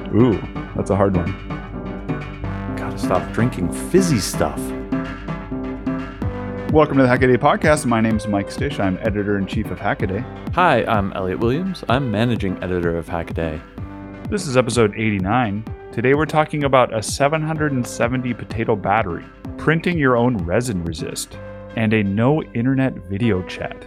Ooh, that's a hard one. Gotta stop drinking fizzy stuff. Welcome to the Hackaday Podcast. My name is Mike Stish. I'm editor-in-chief of Hackaday. Hi, I'm Elliot Williams. I'm managing editor of Hackaday. This is episode 89. Today we're talking about a 770 potato battery, printing your own resin resist, and a no internet video chat.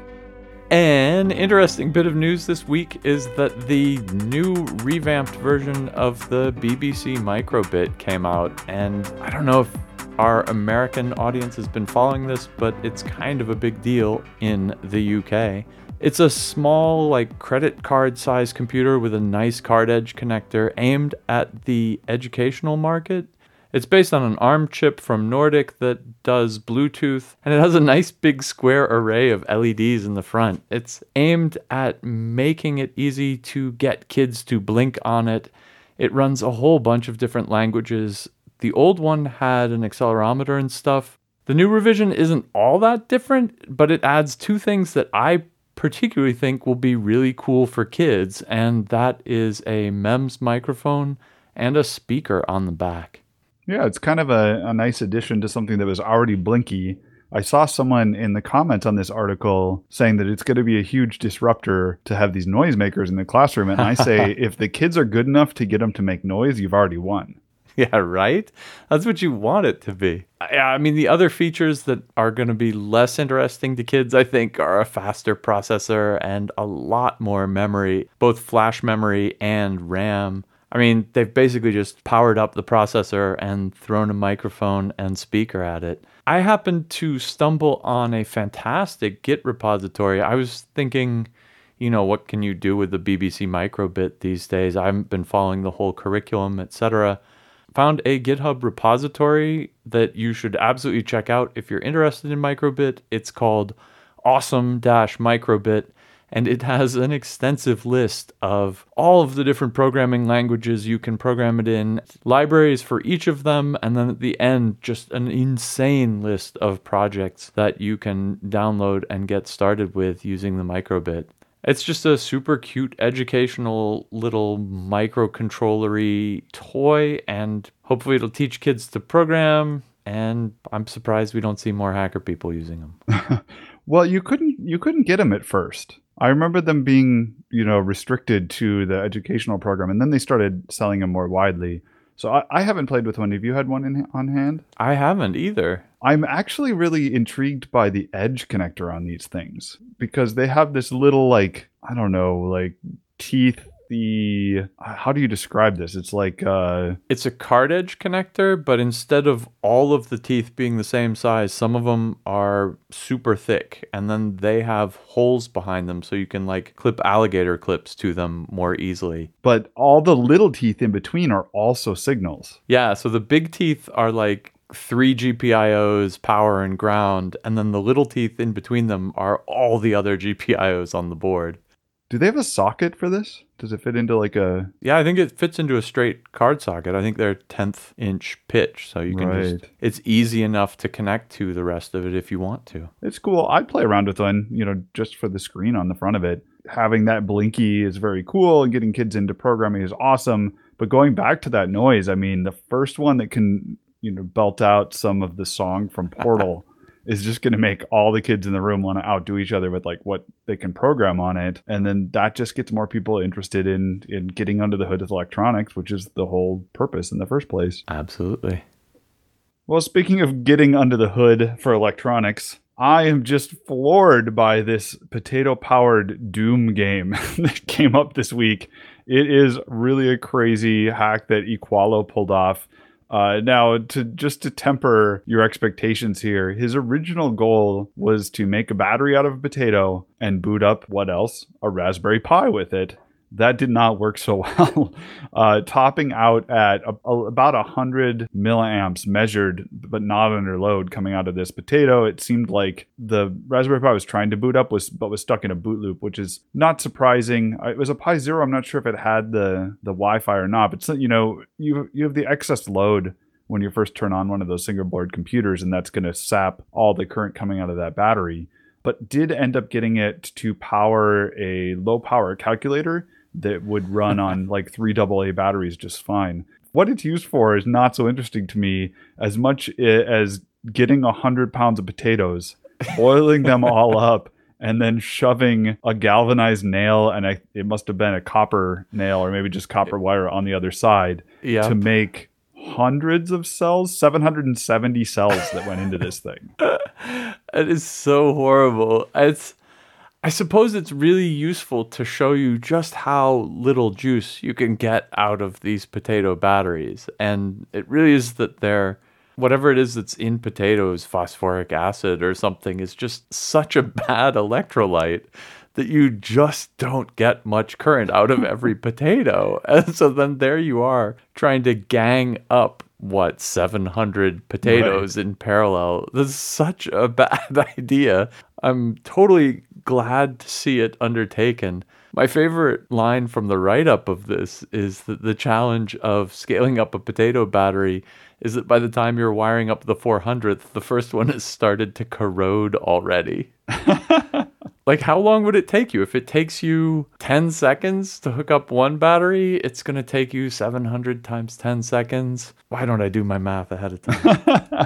An interesting bit of news this week is that the new revamped version of the BBC Microbit came out, and I don't know if our American audience has been following this, but it's kind of a big deal in the UK. It's a small, credit card size computer with a nice card edge connector aimed at the educational market. It's based on an ARM chip from Nordic that does Bluetooth, and it has a nice big square array of LEDs in the front. It's aimed at making it easy to get kids to blink on it. It runs a whole bunch of different languages. The old one had an accelerometer and stuff. The new revision isn't all that different, but it adds two things that I particularly think will be really cool for kids, and that is a MEMS microphone and a speaker on the back. Yeah, it's kind of a nice addition to something that was already blinky. I saw someone in the comments on this article saying that it's going to be a huge disruptor to have these noisemakers in the classroom. And I say, if the kids are good enough to get them to make noise, you've already won. Yeah, right? That's what you want it to be. I mean, the other features that are going to be less interesting to kids, I think, are a faster processor and a lot more memory, both flash memory and RAM. I mean, they've basically just powered up the processor and thrown a microphone and speaker at it. I happened to stumble on a fantastic Git repository. I was thinking, what can you do with the BBC Microbit these days? I haven't been following the whole curriculum, etc. Found a GitHub repository that you should absolutely check out if you're interested in Microbit. It's called awesome-microbit. And it has an extensive list of all of the different programming languages you can program it in, libraries for each of them, and then at the end, just an insane list of projects that you can download and get started with using the Microbit. It's just a super cute, educational little microcontroller-y toy, and hopefully it'll teach kids to program, and I'm surprised we don't see more hacker people using them. Well, you couldn't get them at first. I remember them being, restricted to the educational program, and then they started selling them more widely. So I haven't played with one. Have you had one on hand? I haven't either. I'm actually really intrigued by the edge connector on these things because they have this little, teeth. How do you describe this? It's it's a card edge connector, but instead of all of the teeth being the same size, some of them are super thick, and then they have holes behind them so you can clip alligator clips to them more easily. But all the little teeth in between are also signals. Yeah, so the big teeth are 3 GPIOs, power and ground, and then the little teeth in between them are all the other GPIOs on the board. Do they have a socket for this? Does it fit into a... Yeah, I think it fits into a straight card socket. I think they're 10th inch pitch, so you can it's easy enough to connect to the rest of it if you want to. It's cool. I'd play around with one, just for the screen on the front of it. Having that blinky is very cool, and getting kids into programming is awesome. But going back to that noise, I mean, the first one that can, belt out some of the song from Portal is just going to make all the kids in the room want to outdo each other with what they can program on it. And then that just gets more people interested in getting under the hood of electronics, which is the whole purpose in the first place. Absolutely. Well, speaking of getting under the hood for electronics, I am just floored by this potato-powered Doom game that came up this week. It is really a crazy hack that Equalo pulled off. Now, to temper your expectations here, his original goal was to make a battery out of a potato and boot up, what else? A Raspberry Pi with it. That did not work so well, topping out at about 100 milliamps measured, but not under load coming out of this potato. It seemed like the Raspberry Pi was trying to boot up, but was stuck in a boot loop, which is not surprising. It was a Pi Zero. I'm not sure if it had the Wi-Fi or not, but you have the excess load when you first turn on one of those single board computers, and that's going to sap all the current coming out of that battery. But did end up getting it to power a low power calculator that would run on like 3 AA batteries just fine. What it's used for is not so interesting to me as much as getting 100 pounds of potatoes, boiling them all up, and then shoving a galvanized nail, and it must have been a copper nail or maybe just copper wire on the other side to make hundreds of cells, 770 cells that went into this thing. It is so horrible. I suppose it's really useful to show you just how little juice you can get out of these potato batteries. And it really is that whatever it is that's in potatoes, phosphoric acid or something, is just such a bad electrolyte that you just don't get much current out of every potato. And so then there you are trying to gang up 700 potatoes in parallel. This is such a bad idea. I'm totally glad to see it undertaken. My favorite line from the write-up of this is that the challenge of scaling up a potato battery is that by the time you're wiring up the 400th, the first one has started to corrode already. Like, how long would it take you? If it takes you 10 seconds to hook up one battery, it's going to take you 700 times 10 seconds. Why don't I do my math ahead of time?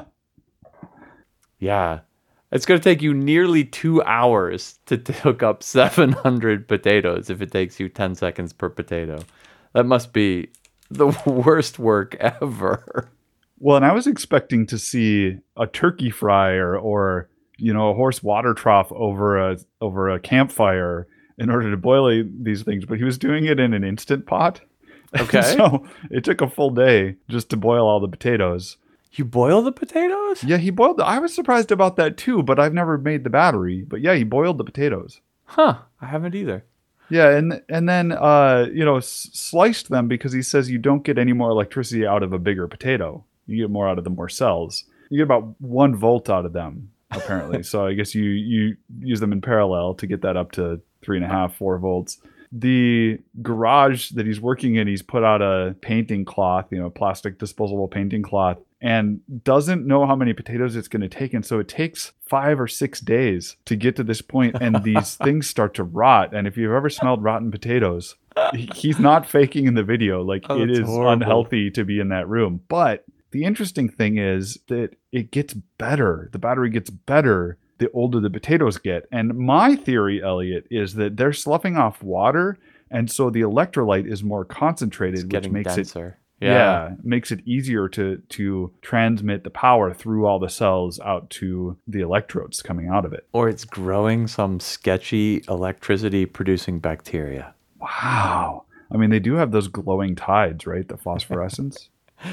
Yeah. It's going to take you nearly 2 hours to hook up 700 potatoes if it takes you 10 seconds per potato. That must be the worst work ever. Well, and I was expecting to see a turkey fryer or a horse water trough over a campfire in order to boil these things, but he was doing it in an Instant Pot. Okay. So it took a full day just to boil all the potatoes. You boil the potatoes? Yeah, he boiled I was surprised about that too, but I've never made the battery. But yeah, he boiled the potatoes. Huh, I haven't either. Yeah, and then sliced them because he says you don't get any more electricity out of a bigger potato. You get more out of the more cells. You get about 1 volt out of them, apparently. So I guess you use them in parallel to get that up to 3.5, 4 volts. The garage that he's working in, he's put out a painting cloth, plastic disposable painting cloth, and doesn't know how many potatoes it's going to take. And so it takes 5 or 6 days to get to this point, and these things start to rot. And if you've ever smelled rotten potatoes, he's not faking in the video. Like, it is horrible. Unhealthy to be in that room. But the interesting thing is that it gets better. The battery gets better the older the potatoes get. And my theory, Elliot, is that they're sloughing off water, and so the electrolyte is more concentrated, which makes denser. Makes it easier to transmit the power through all the cells out to the electrodes coming out of it. Or it's growing some sketchy electricity producing bacteria. Wow. I mean, they do have those glowing tides, right? The phosphorescence.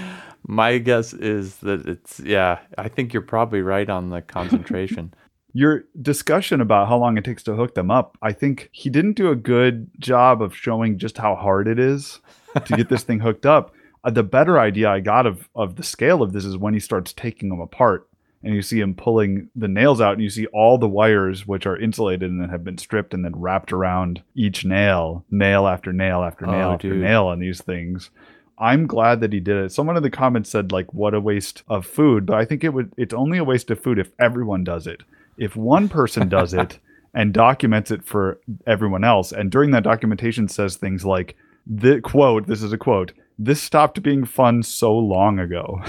My guess is that I think you're probably right on the concentration. Your discussion about how long it takes to hook them up, I think he didn't do a good job of showing just how hard it is to get this thing hooked up. The better idea I got of the scale of this is when he starts taking them apart and you see him pulling the nails out, and you see all the wires, which are insulated and then have been stripped and then wrapped around each nail after nail after nail after nail on these things. I'm glad that he did it. Someone in the comments said, like, what a waste of food, but I think it's only a waste of food if everyone does it. If one person does it and documents it for everyone else, and during that documentation says things like, this is a quote, "This stopped being fun so long ago."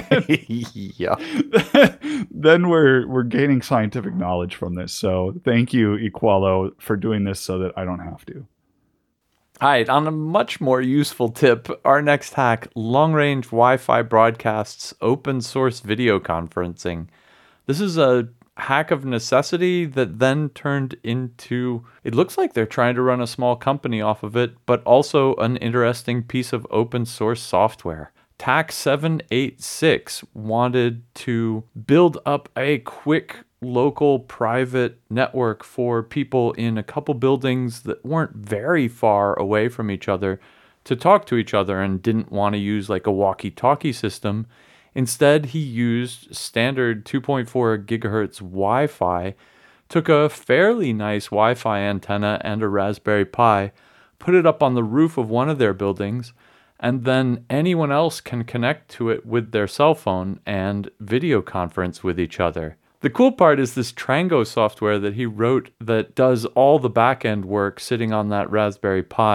Yeah. Then we're gaining scientific knowledge from this. So thank you, Equalo, for doing this so that I don't have to. All right, on a much more useful tip, our next hack, long-range Wi-Fi broadcasts open source video conferencing. This is a hack of necessity that then turned into, it looks like they're trying to run a small company off of it, but also an interesting piece of open source software. TAC786 wanted to build up a quick local private network for people in a couple buildings that weren't very far away from each other to talk to each other and didn't want to use like a walkie-talkie system. Instead, he used standard 2.4 gigahertz Wi-Fi, took a fairly nice Wi-Fi antenna and a Raspberry Pi, put it up on the roof of one of their buildings, and then anyone else can connect to it with their cell phone and video conference with each other. The cool part is this Trango software that he wrote that does all the back-end work sitting on that Raspberry Pi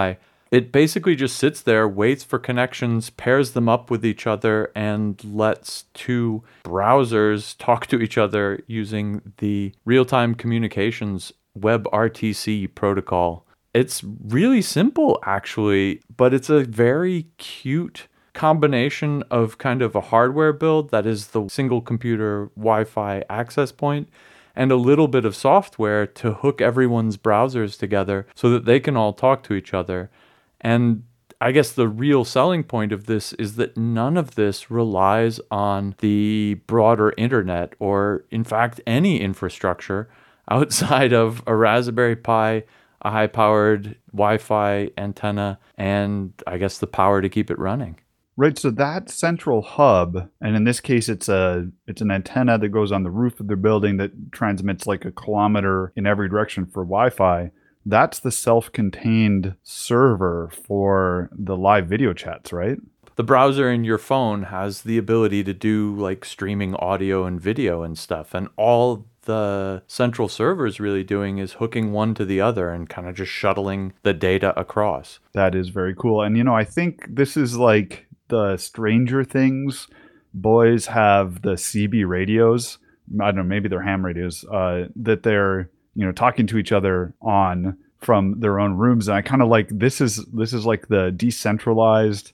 It basically just sits there, waits for connections, pairs them up with each other, and lets two browsers talk to each other using the real-time communications WebRTC protocol. It's really simple, actually, but it's a very cute combination of kind of a hardware build that is the single computer Wi-Fi access point and a little bit of software to hook everyone's browsers together so that they can all talk to each other. And I guess the real selling point of this is that none of this relies on the broader internet or, in fact, any infrastructure outside of a Raspberry Pi, a high-powered Wi-Fi antenna, and I guess the power to keep it running. Right, so that central hub, and in this case it's an antenna that goes on the roof of the building that transmits like a kilometer in every direction for Wi-Fi. That's the self-contained server for the live video chats, right? The browser in your phone has the ability to do like streaming audio and video and stuff, and all the central server is really doing is hooking one to the other and kind of just shuttling the data across. That is very cool. And I think this is like the Stranger Things. Boys have the CB radios. I don't know, maybe they're ham radios, that they're talking to each other on from their own rooms. And I kind of like this is like the decentralized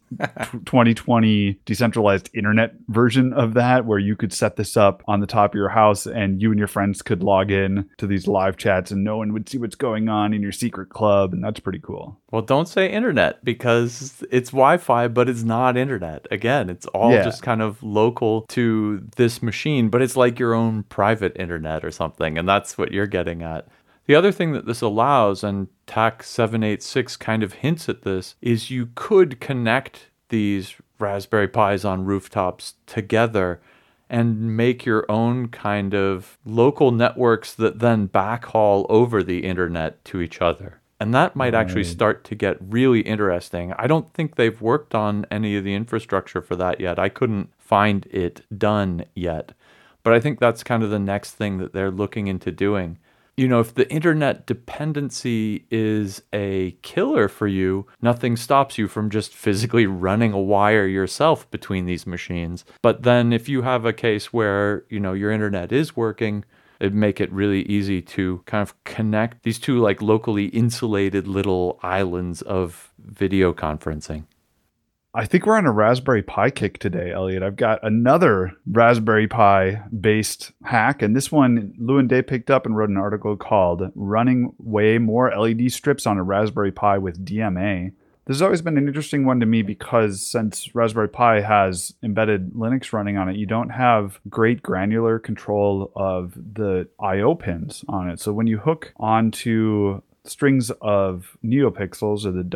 2020 decentralized internet version of that, where you could set this up on the top of your house and you and your friends could log in to these live chats and no one would see what's going on in your secret club. And that's pretty cool. Well, don't say internet because it's Wi-Fi, but it's not internet. Again, it's all just kind of local to this machine, but it's like your own private internet or something. And that's what you're getting at. The other thing that this allows, and TAC 786 kind of hints at this, is you could connect these Raspberry Pis on rooftops together and make your own kind of local networks that then backhaul over the internet to each other. And that might actually start to get really interesting. I don't think they've worked on any of the infrastructure for that yet. I couldn't find it done yet. But I think that's kind of the next thing that they're looking into doing. If the internet dependency is a killer for you, nothing stops you from just physically running a wire yourself between these machines. But then if you have a case where, your internet is working, it'd make it really easy to kind of connect these two like locally insulated little islands of video conferencing. I think we're on a Raspberry Pi kick today, Elliot. I've got another Raspberry Pi based hack, and this one Lewin Day picked up and wrote an article called Running Way More LED Strips on a Raspberry Pi with DMA. This has always been an interesting one to me because since Raspberry Pi has embedded Linux running on it, you don't have great granular control of the I/O pins on it. So when you hook onto strings of NeoPixels or the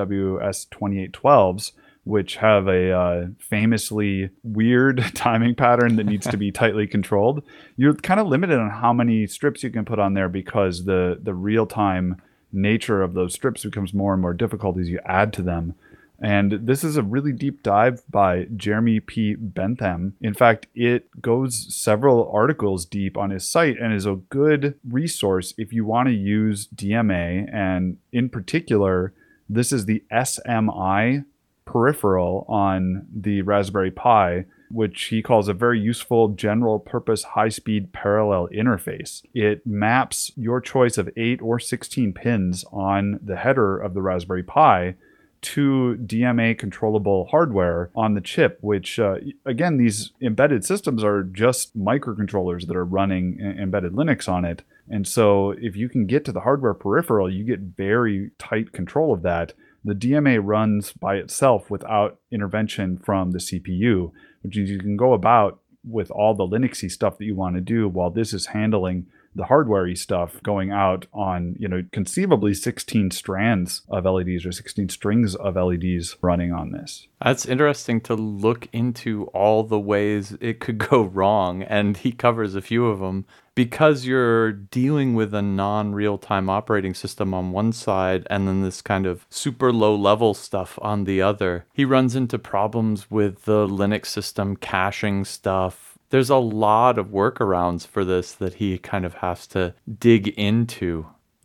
WS2812s, which have a famously weird timing pattern that needs to be tightly controlled, you're kind of limited on how many strips you can put on there because the real-time nature of those strips becomes more and more difficult as you add to them. And this is a really deep dive by Jeremy P. Bentham. In fact, it goes several articles deep on his site and is a good resource if you want to use DMA. And in particular, this is the SMI peripheral on the Raspberry Pi, which he calls a very useful general purpose high-speed parallel interface. It maps your choice of 8 or 16 pins on the header of the Raspberry Pi to DMA controllable hardware on the chip, which again, these embedded systems are just microcontrollers that are running embedded Linux on it. And so if you can get to the hardware peripheral, you get very tight control of that. The DMA runs by itself without intervention from the CPU, which means you can go about with all the Linuxy stuff that you want to do while this is handling the hardware-y stuff going out on, conceivably 16 strands of LEDs or 16 strings of LEDs running on this. That's interesting to look into all the ways it could go wrong, and he covers a few of them. Because you're dealing with a non-real-time operating system on one side and then this kind of super low-level stuff on the other, he runs into problems with the Linux system caching stuff. There's a lot of workarounds for this that he kind of has to dig into.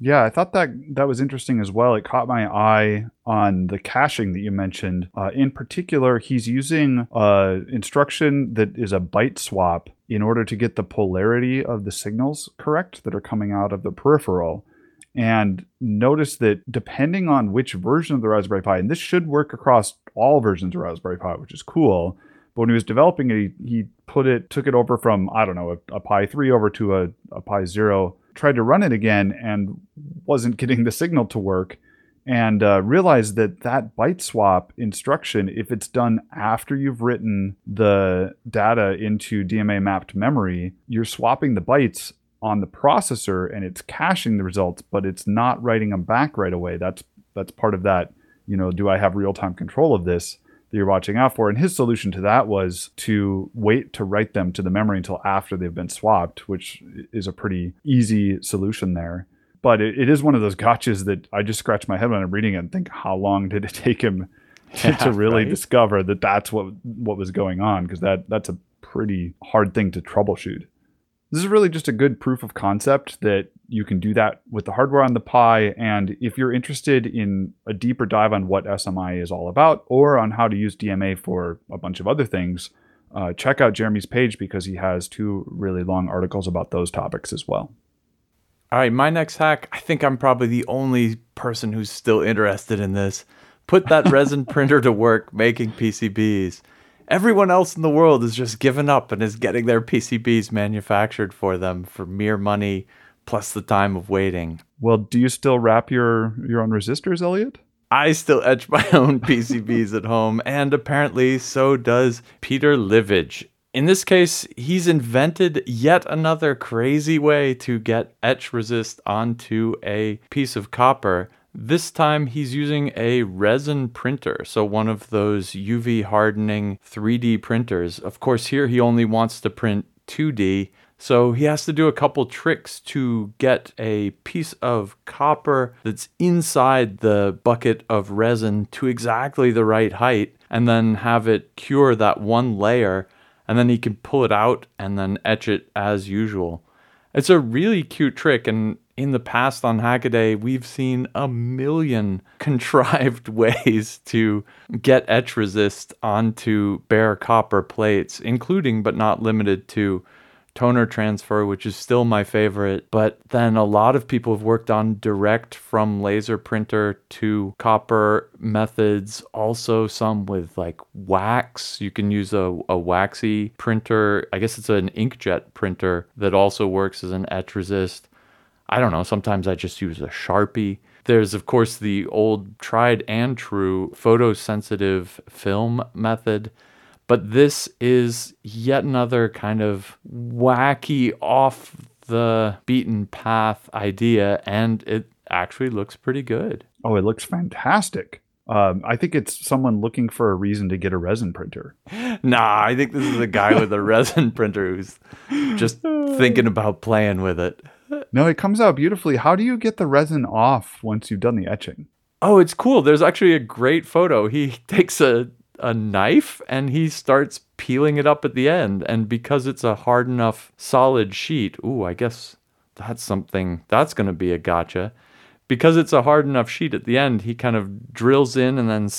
Yeah, I thought that was interesting as well. It caught my eye on the caching that you mentioned. In particular, he's using instruction that is a byte swap in order to get the polarity of the signals correct that are coming out of the peripheral. And notice that depending on which version of the Raspberry Pi, and this should work across all versions of Raspberry Pi, which is cool. But when he was developing it, he took it over from, I don't know, a Pi 3 over to a Pi 0, tried to run it again and wasn't getting the signal to work, and realized that byte swap instruction, if it's done after you've written the data into DMA mapped memory, you're swapping the bytes on the processor and it's caching the results, but it's not writing them back right away. That's part of that, do I have real-time control of this that you're watching out for? And his solution to that was to wait to write them to the memory until after they've been swapped, which is a pretty easy solution there. But it is one of those gotchas that I just scratch my head when I'm reading it and think, how long did it take him to really discover that that's what was going on? Because that's a pretty hard thing to troubleshoot. This is really just a good proof of concept that you can do that with the hardware on the Pi. And if you're interested in a deeper dive on what SMI is all about, or on how to use DMA for a bunch of other things, check out Jeremy's page, because he has 2 really long articles about those topics as well. All right, my next hack, I think I'm probably the only person who's still interested in this. Put that resin printer to work making PCBs. Everyone else in the world has just given up and is getting their PCBs manufactured for them for mere money plus the time of waiting. Well, do you still wrap your own resistors, Elliot? I still etch my own PCBs at home, and apparently so does Peter Livage. In this case, he's invented yet another crazy way to get etch resist onto a piece of copper. This time he's using a resin printer, so one of those UV hardening 3D printers. Of course, here he only wants to print 2D, so he has to do a couple tricks to get a piece of copper that's inside the bucket of resin to exactly the right height, and then have it cure that one layer, and then he can pull it out and then etch it as usual. It's a really cute trick, and in the past on Hackaday, we've seen a million contrived ways to get etch resist onto bare copper plates, including but not limited to toner transfer, which is still my favorite. But then a lot of people have worked on direct from laser printer to copper methods, also some with like wax. You can use a waxy printer. I guess it's an inkjet printer that also works as an etch resist. I don't know, sometimes I just use a Sharpie. There's, of course, the old tried and true photosensitive film method, but this is yet another kind of wacky, off the beaten path idea, and it actually looks pretty good. Oh, it looks fantastic. I think it's someone looking for a reason to get a resin printer. Nah, I think this is a guy with a resin printer who's just thinking about playing with it. No, it comes out beautifully. How do you get the resin off once you've done the etching? Oh, it's cool. There's actually a great photo. He takes a knife and he starts peeling it up at the end. And because it's a hard enough solid sheet, I guess that's something that's going to be a gotcha. Because it's a hard enough sheet at the end, he kind of drills in and then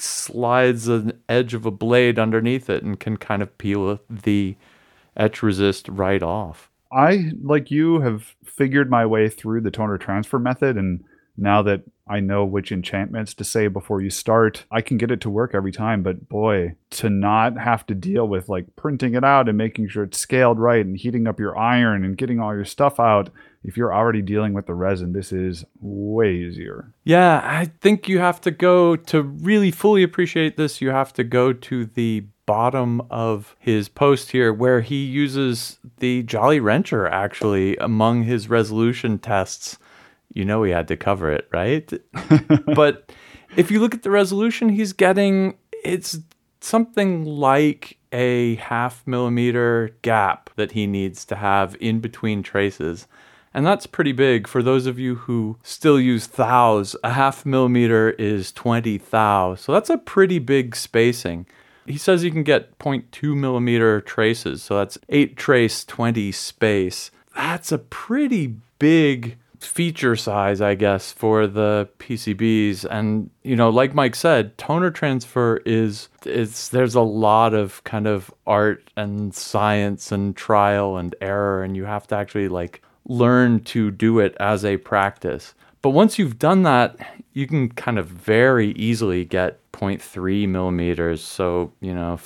slides an edge of a blade underneath it and can kind of peel the etch resist right off. I, like you, have figured my way through the toner transfer method, and now that I know which enchantments to say before you start, I can get it to work every time. But boy, to not have to deal with like printing it out and making sure it's scaled right and heating up your iron and getting all your stuff out, if you're already dealing with the resin, this is way easier. Yeah, I think you have to go to really fully appreciate this. You have to go to the bottom of his post here where he uses the Jolly Wrencher actually among his resolution tests. You know he had to cover it, right? But if you look at the resolution he's getting, it's something like a 0.5 millimeter gap that he needs to have in between traces. And that's pretty big for those of you who still use thous. A 0.5 millimeter is 20 thou. So that's a pretty big spacing. He says you can get 0.2 millimeter traces. So that's 8 trace, 20 space. That's a pretty big feature size, I guess, for the PCBs. And, like Mike said, toner transfer there's a lot of kind of art and science and trial and error, and you have to actually like learn to do it as a practice. But once you've done that, you can kind of very easily get 0.3 millimeters. So,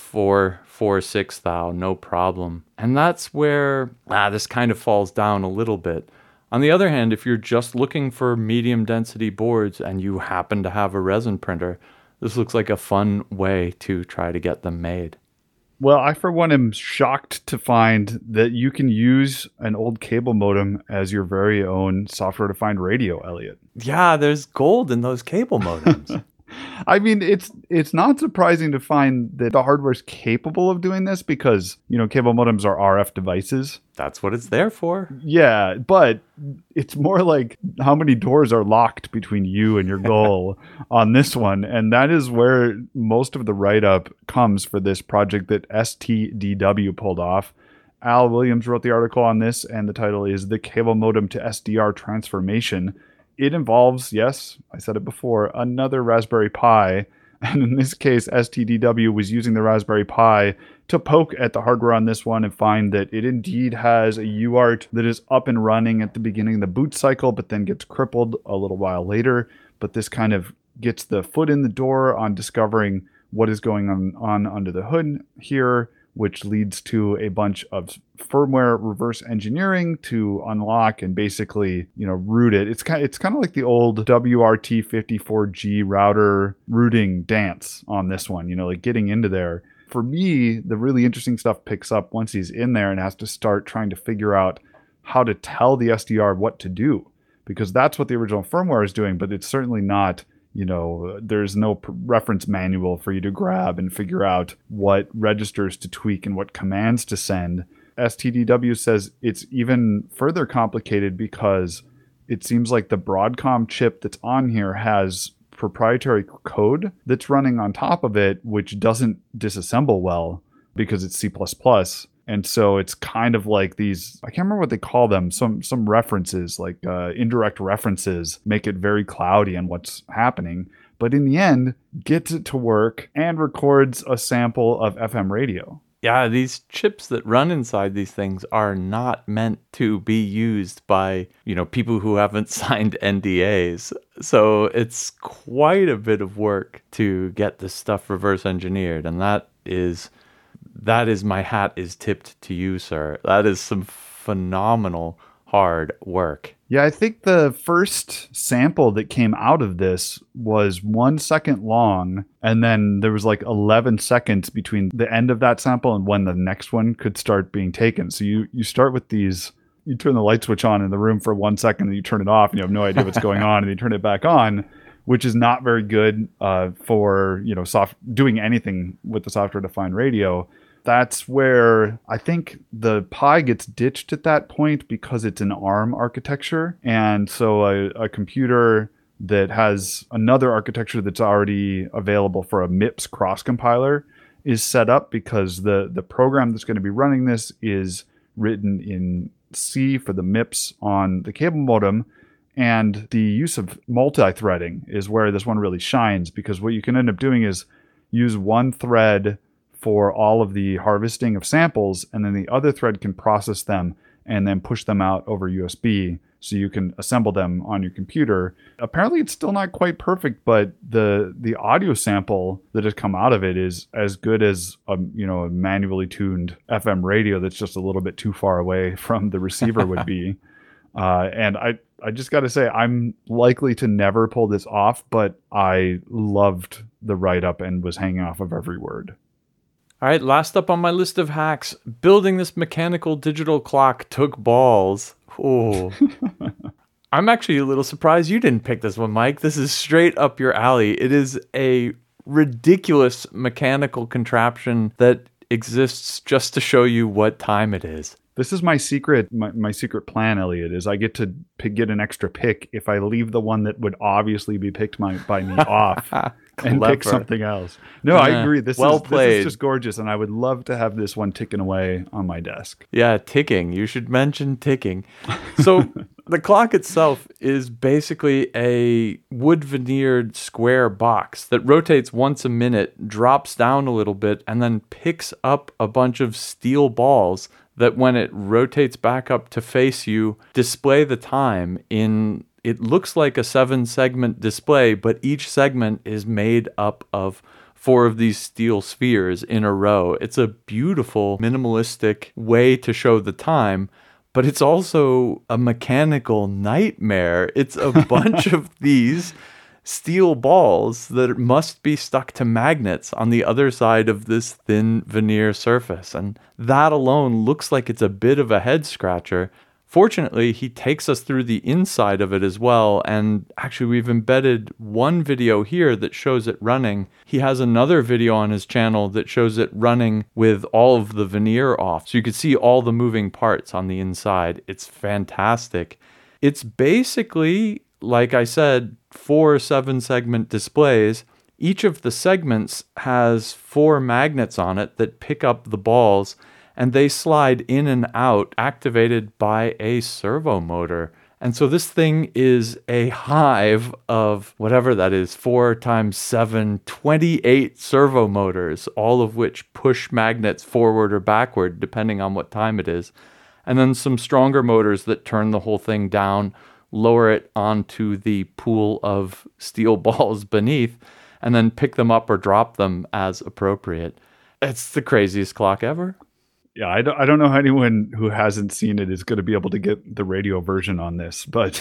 4/6 thou, no problem. And that's where this kind of falls down a little bit. On the other hand, if you're just looking for medium density boards and you happen to have a resin printer, this looks like a fun way to try to get them made. Well, I, for one, am shocked to find that you can use an old cable modem as your very own software-defined radio, Elliot. Yeah, there's gold in those cable modems. I mean, it's not surprising to find that the hardware is capable of doing this because, cable modems are RF devices. That's what it's there for. Yeah, but it's more like how many doors are locked between you and your goal on this one. And that is where most of the write-up comes for this project that STDW pulled off. Al Williams wrote the article on this, and the title is The Cable Modem to SDR Transformation. It involves, yes, I said it before, another Raspberry Pi. And in this case, STDW was using the Raspberry Pi to poke at the hardware on this one and find that it indeed has a UART that is up and running at the beginning of the boot cycle, but then gets crippled a little while later. But this kind of gets the foot in the door on discovering what is going on under the hood here, which leads to a bunch of firmware reverse engineering to unlock and basically, root it. It's kind of like the old WRT54G router rooting dance on this one, like getting into there. For me, the really interesting stuff picks up once he's in there and has to start trying to figure out how to tell the SDR what to do, because that's what the original firmware is doing, but it's certainly not, there's no reference manual for you to grab and figure out what registers to tweak and what commands to send. STDW says it's even further complicated because it seems like the Broadcom chip that's on here has proprietary code that's running on top of it, which doesn't disassemble well because it's C++. And so it's kind of like these, I can't remember what they call them, some references, like indirect references, make it very cloudy on what's happening. But in the end, gets it to work and records a sample of FM radio. Yeah, these chips that run inside these things are not meant to be used by, people who haven't signed NDAs. So it's quite a bit of work to get this stuff reverse engineered. And that is my hat is tipped to you, sir. That is some phenomenal hard work. Yeah, I think the first sample that came out of this was 1 second long, and then there was like 11 seconds between the end of that sample and when the next one could start being taken. So you start with these, you turn the light switch on in the room for 1 second, and you turn it off, and you have no idea what's going on, and you turn it back on, which is not very good for doing anything with the software-defined radio. That's where I think the Pi gets ditched at that point because it's an ARM architecture. And so a computer that has another architecture that's already available for a MIPS cross compiler is set up because the program that's going to be running this is written in C for the MIPS on the cable modem. And the use of multi-threading is where this one really shines, because what you can end up doing is use one thread for all of the harvesting of samples, and then the other thread can process them and then push them out over USB so you can assemble them on your computer. Apparently it's still not quite perfect, but the audio sample that has come out of it is as good as a manually tuned FM radio that's just a little bit too far away from the receiver would be. And I just got to say, I'm likely to never pull this off, but I loved the write-up and was hanging off of every word. All right, last up on my list of hacks, building this mechanical digital clock took balls. Oh, I'm actually a little surprised you didn't pick this one, Mike. This is straight up your alley. It is a ridiculous mechanical contraption that exists just to show you what time it is. This is my secret plan, Elliot, is I get to get an extra pick if I leave the one that would obviously be picked by me off and pick something else. No, I agree. This is just gorgeous, and I would love to have this one ticking away on my desk. Yeah, ticking. You should mention ticking. So The clock itself is basically a wood veneered square box that rotates once a minute, drops down a little bit, and then picks up a bunch of steel balls that when it rotates back up to face you, display the time in, it looks like a 7-segment display, but each segment is made up of 4 of these steel spheres in a row. It's a beautiful, minimalistic way to show the time, but it's also a mechanical nightmare. It's a bunch of these steel balls that must be stuck to magnets on the other side of this thin veneer surface. And that alone looks like it's a bit of a head scratcher. Fortunately, he takes us through the inside of it as well, and actually we've embedded one video here that shows it running. He has another video on his channel that shows it running with all of the veneer off, so you can see all the moving parts on the inside. It's fantastic. It's basically, like I said, 4 7-segment displays. Each of the segments has 4 magnets on it that pick up the balls, and they slide in and out, activated by a servo motor. And so this thing is a hive of whatever that is, 4 times 7, 28 servo motors, all of which push magnets forward or backward, depending on what time it is. And then some stronger motors that turn the whole thing down, lower it onto the pool of steel balls beneath, and then pick them up or drop them as appropriate. It's the craziest clock ever. Yeah, I don't know how anyone who hasn't seen it is going to be able to get the radio version on this, but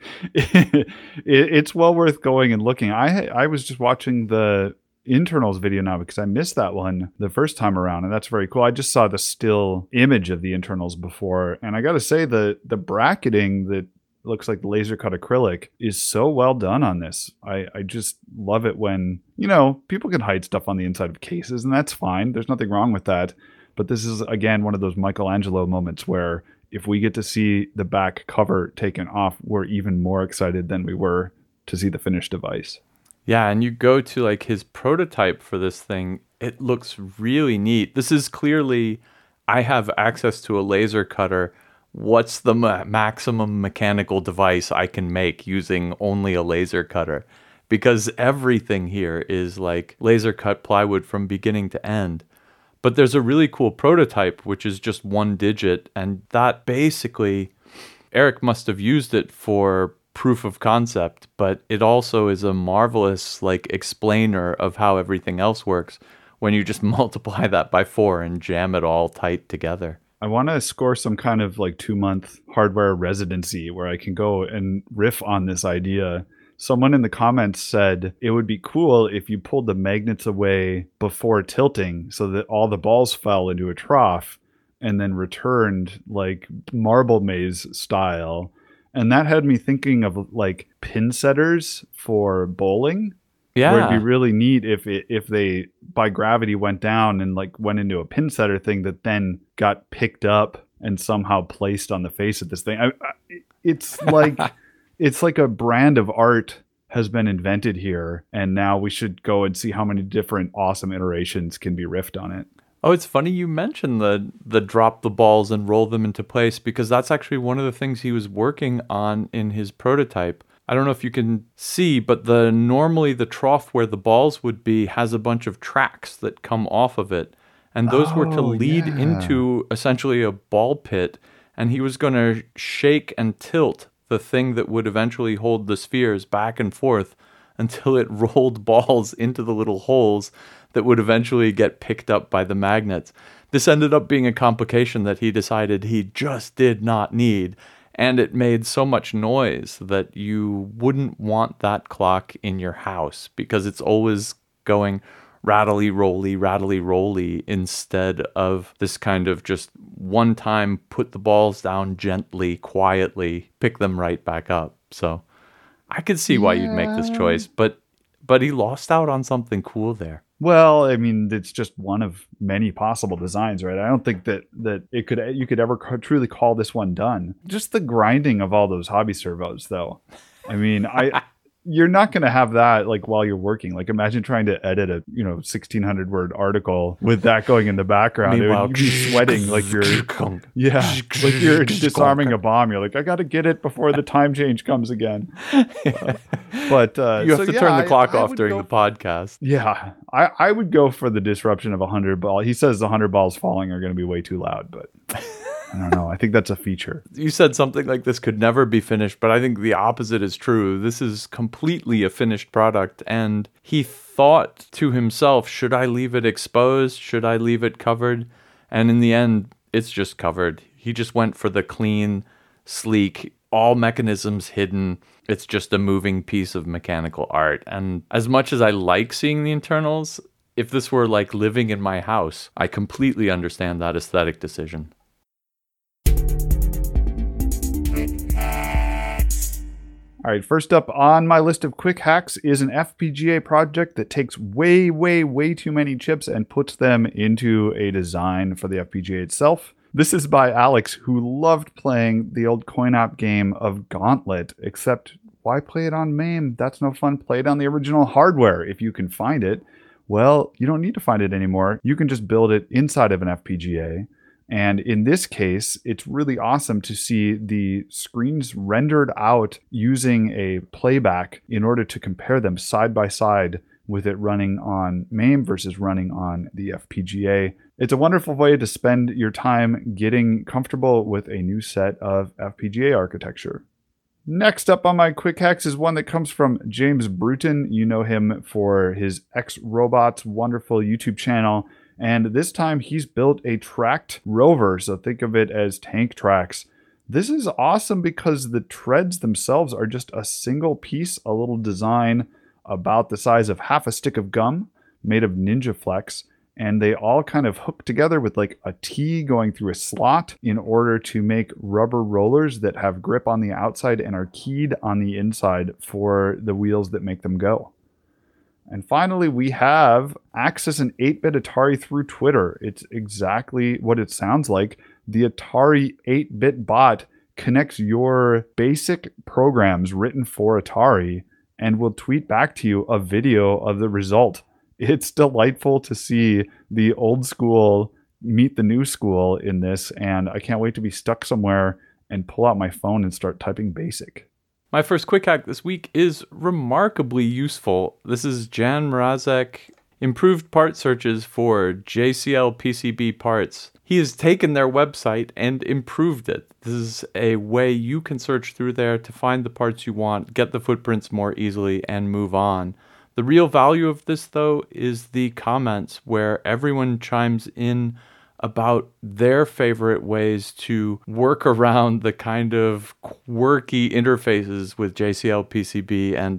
it's well worth going and looking. I was just watching the internals video now because I missed that one the first time around, and that's very cool. I just saw the still image of the internals before, and I got to say the bracketing that looks like laser cut acrylic is so well done on this. I just love it when, people can hide stuff on the inside of cases, and that's fine. There's nothing wrong with that. But this is, again, one of those Michelangelo moments where if we get to see the back cover taken off, we're even more excited than we were to see the finished device. Yeah, and you go to like his prototype for this thing, it looks really neat. This is clearly, I have access to a laser cutter. What's the maximum mechanical device I can make using only a laser cutter? Because everything here is like laser cut plywood from beginning to end. But there's a really cool prototype, which is just 1 digit. And that basically, Eric must have used it for proof of concept, but it also is a marvelous explainer of how everything else works when you just multiply that by 4 and jam it all tight together. I want to score some kind of 2-month hardware residency where I can go and riff on this idea. Someone in the comments said it would be cool if you pulled the magnets away before tilting so that all the balls fell into a trough and then returned like marble maze style. And that had me thinking of pin setters for bowling. Yeah. Where it'd be really neat if they by gravity went down and went into a pin setter thing that then got picked up and somehow placed on the face of this thing. It's like it's like a brand of art has been invented here, and now we should go and see how many different awesome iterations can be riffed on it. Oh, it's funny you mentioned the drop the balls and roll them into place, because that's actually one of the things he was working on in his prototype. I don't know if you can see, but normally the trough where the balls would be has a bunch of tracks that come off of it. And those were to lead into essentially a ball pit. And he was going to shake and tilt the thing that would eventually hold the spheres back and forth until it rolled balls into the little holes that would eventually get picked up by the magnets. This ended up being a complication that he decided he just did not need. And it made so much noise that you wouldn't want that clock in your house because it's always going rattly-roly instead of this kind of just one time put the balls down gently, quietly, pick them right back up. So I could see why you'd make this choice, but he lost out on something cool there. Well, I mean, it's just one of many possible designs, right? I don't think that you could ever truly call this one done. Just the grinding of all those hobby servos, though. I mean, you're not going to have that like while you're working. Like imagine trying to edit a 1600 word article with that going in the background. Meanwhile, You'd be sweating like you're disarming a bomb. You're like, I got to get it before the time change comes again. But you have to turn the clock off during the podcast. Yeah, I would go for the disruption of 100 ball. He says the 100 balls falling are going to be way too loud, but I don't know. I think that's a feature. You said something like this could never be finished, but I think the opposite is true. This is completely a finished product, and he thought to himself, should I leave it exposed? Should I leave it covered? And in the end, it's just covered. He just went for the clean, sleek, all mechanisms hidden. It's just a moving piece of mechanical art. And as much as I like seeing the internals, if this were like living in my house, I completely understand that aesthetic decision. All right, first up on my list of quick hacks is an FPGA project that takes way, way, way too many chips and puts them into a design for the FPGA itself. This is by Alex, who loved playing the old coin-op game of Gauntlet, except why play it on MAME? That's no fun. Play it on the original hardware if you can find it. Well, you don't need to find it anymore. You can just build it inside of an FPGA. And in this case, it's really awesome to see the screens rendered out using a playback in order to compare them side by side with it running on MAME versus running on the FPGA. It's a wonderful way to spend your time getting comfortable with a new set of FPGA architecture. Next up on my quick hacks is one that comes from James Bruton. You know him for his X Robots wonderful YouTube channel. And this time he's built a tracked rover, so think of it as tank tracks. This is awesome because the treads themselves are just a single piece, a little design about the size of half a stick of gum made of NinjaFlex, and they all kind of hook together with like a T going through a slot in order to make rubber rollers that have grip on the outside and are keyed on the inside for the wheels that make them go. And finally, we have access an 8-bit Atari through Twitter. It's exactly what it sounds like. The Atari 8-bit bot connects your basic programs written for Atari and will tweet back to you a video of the result. It's delightful to see the old school meet the new school in this, and I can't wait to be stuck somewhere and pull out my phone and start typing BASIC. My first quick hack this week is remarkably useful. This is Jan Mrazek, improved part searches for JCL PCB parts. He has taken their website and improved it. This is a way you can search through there to find the parts you want, get the footprints more easily, and move on. The real value of this, though, is the comments where everyone chimes in about their favorite ways to work around the kind of quirky interfaces with JCL PCB and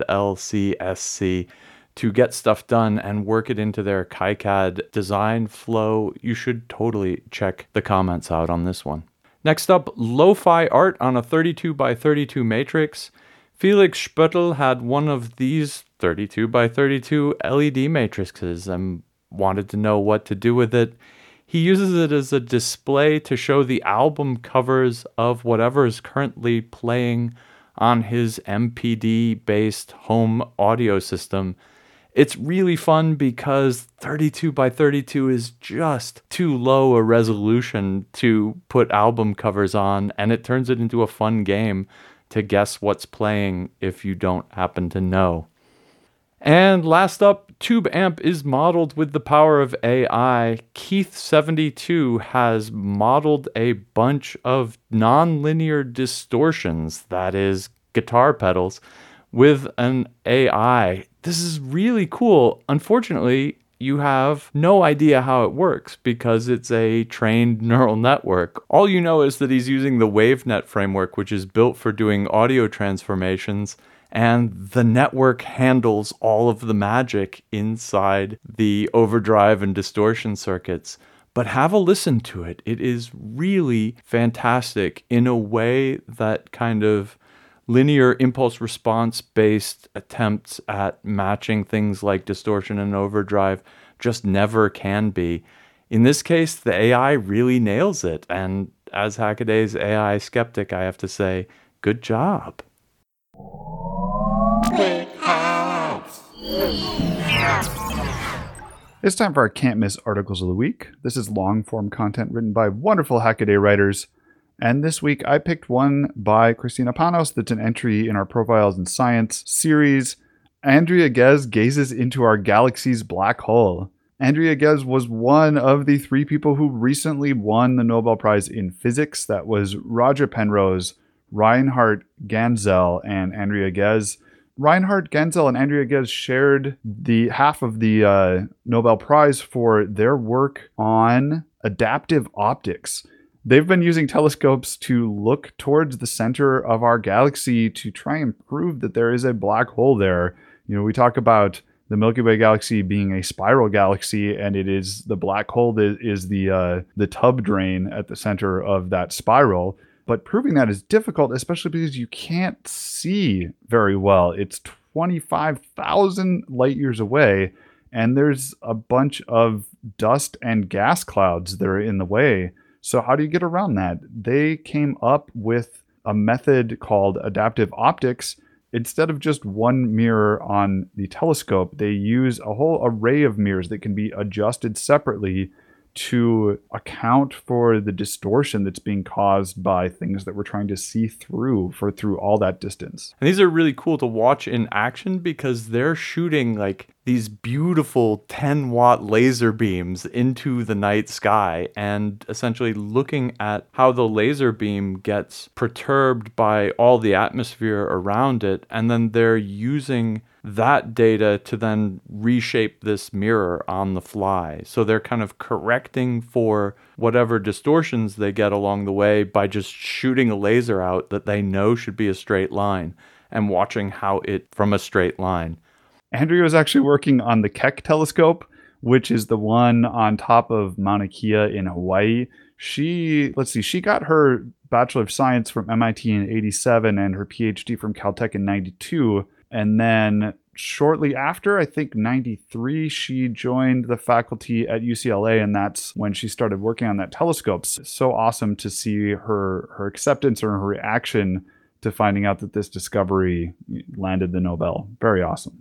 LCSC to get stuff done and work it into their KiCad design flow. You should totally check the comments out on this one. Next up, lo-fi art on a 32 by 32 matrix. Felix Spöttl had one of these 32 by 32 LED matrices and wanted to know what to do with it. He uses it as a display to show the album covers of whatever is currently playing on his MPD-based home audio system. It's really fun because 32 by 32 is just too low a resolution to put album covers on, and it turns it into a fun game to guess what's playing if you don't happen to know. And last up, TubeAmp is modeled with the power of AI. Keith72 has modeled a bunch of nonlinear distortions, that is, guitar pedals, with an AI. This is really cool. Unfortunately, you have no idea how it works because it's a trained neural network. All you know is that he's using the WaveNet framework, which is built for doing audio transformations, and the network handles all of the magic inside the overdrive and distortion circuits. But have a listen to it. It is really fantastic in a way that kind of linear impulse response based attempts at matching things like distortion and overdrive just never can be. In this case, the AI really nails it. And as Hackaday's AI skeptic, I have to say, good job. Quick It's time for our can't miss articles of the week. This is long form content written by wonderful Hackaday writers. And this week I picked one by Christina Panos that's an entry in our Profiles in Science series. Andrea Ghez gazes into our galaxy's black hole. Andrea Ghez was one of the 3 people who recently won the Nobel Prize in Physics. That was Roger Penrose, Reinhard Genzel, and Andrea Ghez. Reinhard Genzel and Andrea Ghez shared the half of the Nobel Prize for their work on adaptive optics. They've been using telescopes to look towards the center of our galaxy to try and prove that there is a black hole there. You know, we talk about the Milky Way galaxy being a spiral galaxy, and it is the black hole that is the tub drain at the center of that spiral. But proving that is difficult, especially because you can't see very well. It's 25,000 light years away, and there's a bunch of dust and gas clouds that are in the way. So how do you get around that? They came up with a method called adaptive optics. Instead of just one mirror on the telescope, they use a whole array of mirrors that can be adjusted separately to account for the distortion that's being caused by things that we're trying to see through all that distance. And these are really cool to watch in action because they're shooting like these beautiful 10-watt laser beams into the night sky and essentially looking at how the laser beam gets perturbed by all the atmosphere around it. And then they're using that data to then reshape this mirror on the fly. So they're kind of correcting for whatever distortions they get along the way by just shooting a laser out that they know should be a straight line and watching how it from a straight line. Andrea was actually working on the Keck telescope, which is the one on top of Mauna Kea in Hawaii. She got her Bachelor of Science from MIT in 87 and her PhD from Caltech in 92. And then shortly after, I think 93, she joined the faculty at UCLA, and that's when she started working on that telescope. So awesome to see her acceptance or her reaction to finding out that this discovery landed the Nobel. Very awesome.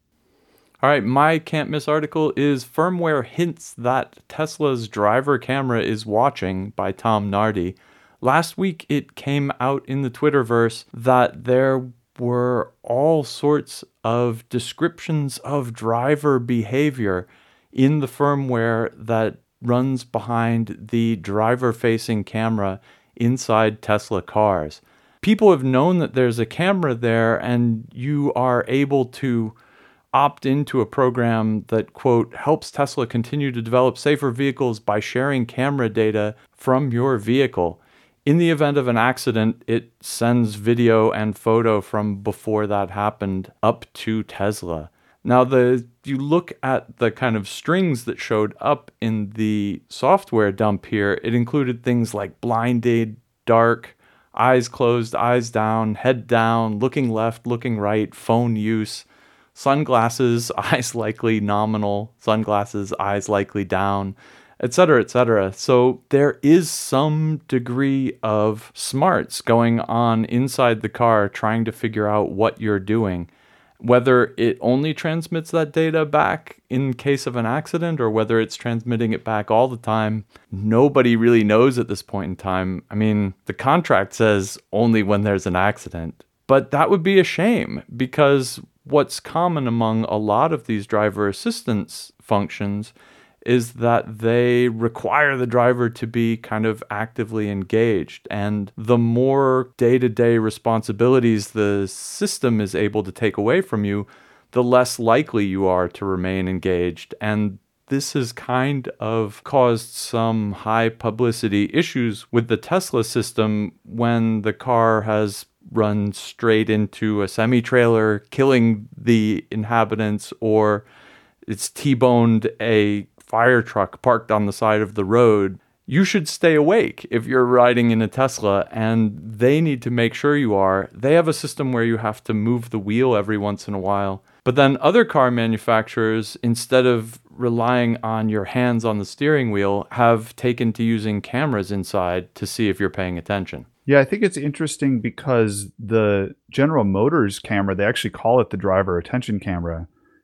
All right, my can't miss article is Firmware Hints That Tesla's Driver Camera is Watching by Tom Nardi. Last week, it came out in the Twitterverse that there were all sorts of descriptions of driver behavior in the firmware that runs behind the driver-facing camera inside Tesla cars. People have known that there's a camera there, and you are able to opt into a program that, quote, helps Tesla continue to develop safer vehicles by sharing camera data from your vehicle. In the event of an accident, it sends video and photo from before that happened up to Tesla. Now, you look at the kind of strings that showed up in the software dump here, it included things like blinded, dark, eyes closed, eyes down, head down, looking left, looking right, phone use, sunglasses, eyes likely nominal, sunglasses, eyes likely down, etc., etc. So there is some degree of smarts going on inside the car trying to figure out what you're doing. Whether it only transmits that data back in case of an accident or whether it's transmitting it back all the time, nobody really knows at this point in time. I mean, the contract says only when there's an accident, but that would be a shame because what's common among a lot of these driver assistance functions is that they require the driver to be kind of actively engaged. And the more day-to-day responsibilities the system is able to take away from you, the less likely you are to remain engaged. And this has kind of caused some high publicity issues with the Tesla system when the car has run straight into a semi-trailer, killing the inhabitants, or it's T-boned a fire truck parked on the side of the road. You should stay awake if you're riding in a Tesla, and they need to make sure you are. They have a system where you have to move the wheel every once in a while. But then other car manufacturers, instead of relying on your hands on the steering wheel, have taken to using cameras inside to see if you're paying attention. Yeah, I think it's interesting because the General Motors camera, they actually call it the driver attention camera.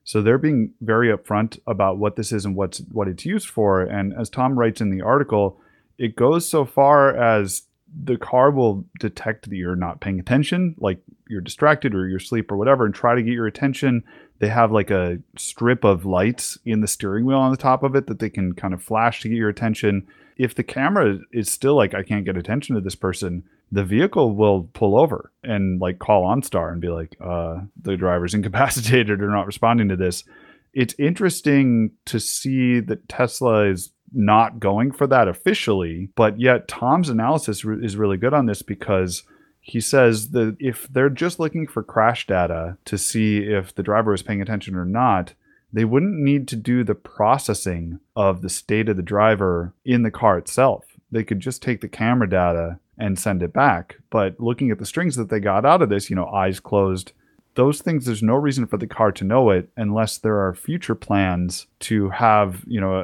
So they're being very upfront about what this is and what it's used for. And as Tom writes in the article, it goes so far as the car will detect that you're not paying attention, like you're distracted or you're asleep or whatever, and try to get your attention. They have like a strip of lights in the steering wheel on the top of it that they can kind of flash to get your attention. If the camera is still like, I can't get attention to this person, the vehicle will pull over and like call OnStar and be like, the driver's incapacitated or not responding to this. It's interesting to see that Tesla is not going for that officially, but yet Tom's analysis is really good on this, because he says that if they're just looking for crash data to see if the driver was paying attention or not, they wouldn't need to do the processing of the state of the driver in the car itself. They could just take the camera data and send it back. But looking at the strings that they got out of this, eyes closed, those things, there's no reason for the car to know it unless there are future plans to have,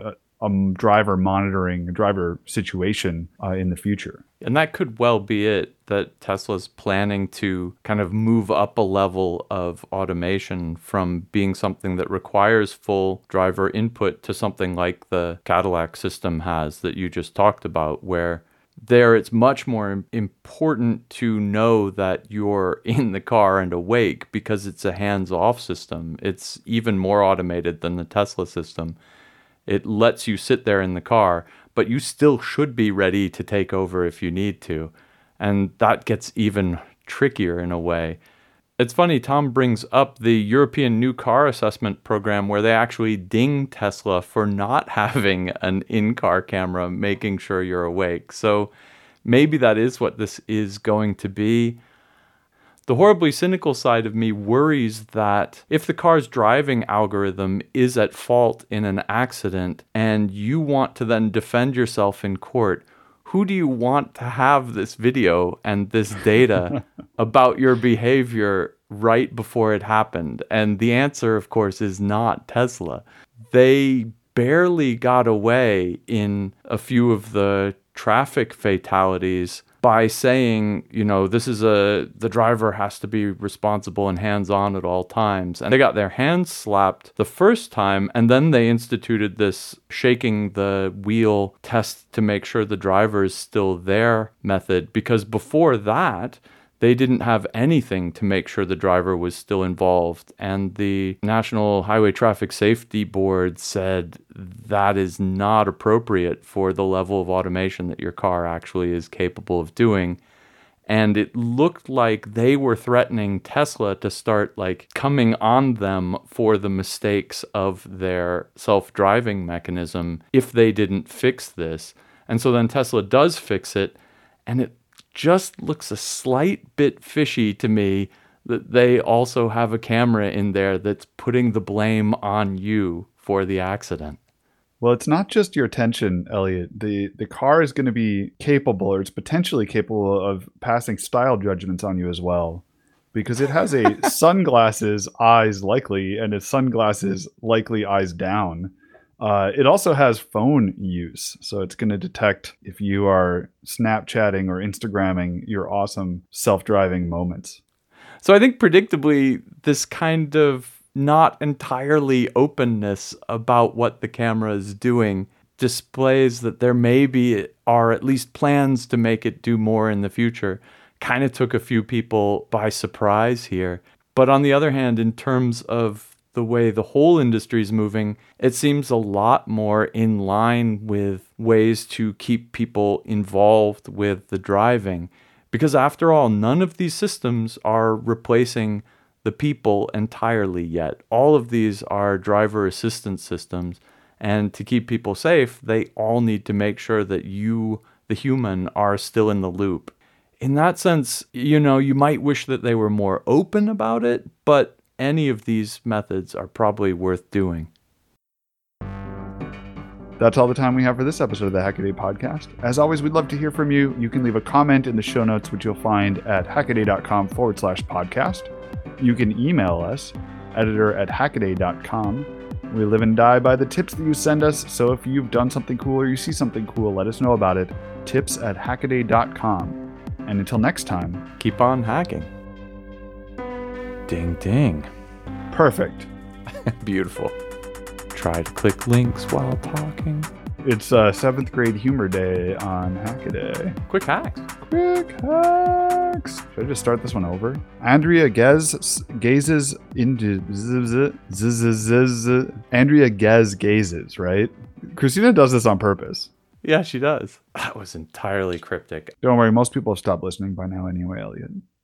a driver monitoring, a driver situation in the future. And that could well be it, that Tesla's planning to kind of move up a level of automation from being something that requires full driver input to something like the Cadillac system has that you just talked about, where there it's much more important to know that you're in the car and awake because it's a hands-off system. It's even more automated than the Tesla system. It lets you sit there in the car, but you still should be ready to take over if you need to. And that gets even trickier in a way. It's funny, Tom brings up the European New Car Assessment Program, where they actually ding Tesla for not having an in-car camera making sure you're awake. So maybe that is what this is going to be. The horribly cynical side of me worries that if the car's driving algorithm is at fault in an accident and you want to then defend yourself in court, who do you want to have this video and this data about your behavior right before it happened? And the answer, of course, is not Tesla. They barely got away in a few of the traffic fatalities by saying, the driver has to be responsible and hands-on at all times. And they got their hands slapped the first time, and then they instituted this shaking the wheel test to make sure the driver is still there method, because before that, they didn't have anything to make sure the driver was still involved. And the National Highway Traffic Safety Board said that is not appropriate for the level of automation that your car actually is capable of doing. And it looked like they were threatening Tesla to start coming on them for the mistakes of their self-driving mechanism if they didn't fix this. And so then Tesla does fix it, and it just looks a slight bit fishy to me that they also have a camera in there that's putting the blame on you for the accident. Well, it's not just your attention, Elliot. The car is going to be capable, or it's potentially capable, of passing style judgments on you as well, because it has a sunglasses eyes likely and a sunglasses likely eyes down. It also has phone use, so it's going to detect if you are Snapchatting or Instagramming your awesome self-driving moments. So I think predictably, this kind of not entirely openness about what the camera is doing displays that there maybe are at least plans to make it do more in the future. Kind of took a few people by surprise here. But on the other hand, in terms of the way the whole industry is moving, it seems a lot more in line with ways to keep people involved with the driving. Because after all, none of these systems are replacing the people entirely yet. All of these are driver assistance systems. And to keep people safe, they all need to make sure that you, the human, are still in the loop. In that sense, you might wish that they were more open about it, but any of these methods are probably worth doing. That's all the time we have for this episode of the Hackaday Podcast. As always, we'd love to hear from you. You can leave a comment in the show notes, which you'll find at hackaday.com/podcast. You can email us, editor@hackaday.com. We live and die by the tips that you send us, so if you've done something cool or you see something cool, let us know about it. tips@hackaday.com. And until next time, keep on hacking. Ding, ding. Perfect. Beautiful. Try to click links while talking. It's 7th grade humor day on Hackaday. Quick hacks. Quick hacks. Should I just start this one over? Andrea gazes into Andrea gazes, right? Christina does this on purpose. Yeah, she does. That was entirely cryptic. Don't worry, most people have stopped listening by now anyway, Elliot.